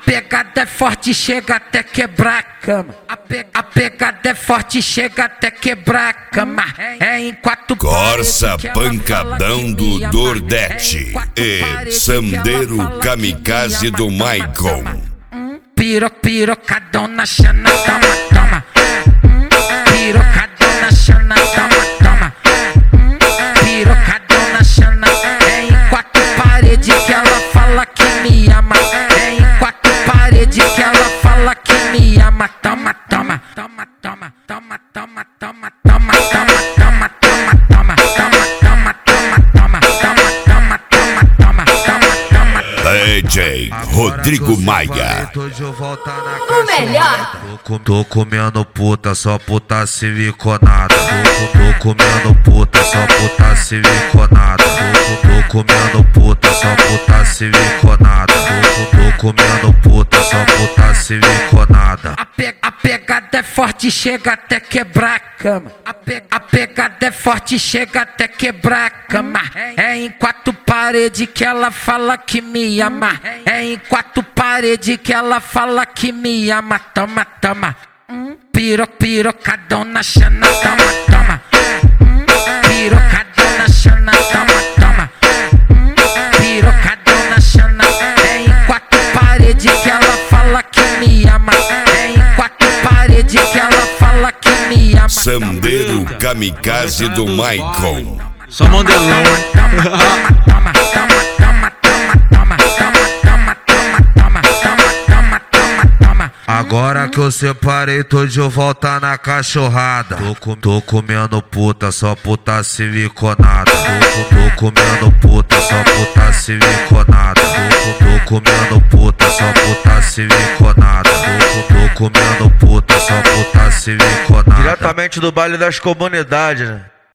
pegada é forte, chega até quebrar a cama. A pegada é forte, chega até quebrar a cama. É em quatro Corsa paredes que ela pancadão fala que do me ama. Nordeste e Sandeiro Kamikaze do Maicon. Pirocadona Xana, toma, toma. Pirocadona Xana, toma, toma. Pirocadona Xana, é em quatro paredes que ela fala que me ama. É em quatro paredes que ela fala que me ama. Toma, toma, toma, toma, toma, toma, toma, toma, toma, toma, toma, toma, toma, toma, toma, toma, toma, toma, toma, toma. DJ Rodrigo Maia. O melhor. Tô comendo puta, só puta siliconada. Tô comendo puta, só puta siliconada. Tô comendo puta, só puta siliconada. Tô comendo puta, só puta siliconada. A pegada é forte, chega até quebrar a cama. A pegada é forte, chega até quebrar a cama. É em quatro paredes que ela fala que me ama. É em quatro paredes que ela fala que me ama. Toma, toma. Pirocadona Xana, toma, toma. Pirocadona Xana, toma, toma. Pirocadona Xana, é em quatro paredes que ela fala que me ama. É em quatro paredes que ela fala que me ama. Sandeiro Kamikaze do Maicon. Só mandelão. Agora que eu separei, tô de volta na cachorrada. Tô comendo puta, só puta siliconada. Tô comendo puta, só puta siliconada. Tô comendo puta, só puta siliconada. Tô comendo puta, só puta siliconada. Diretamente do baile das comunidades, né?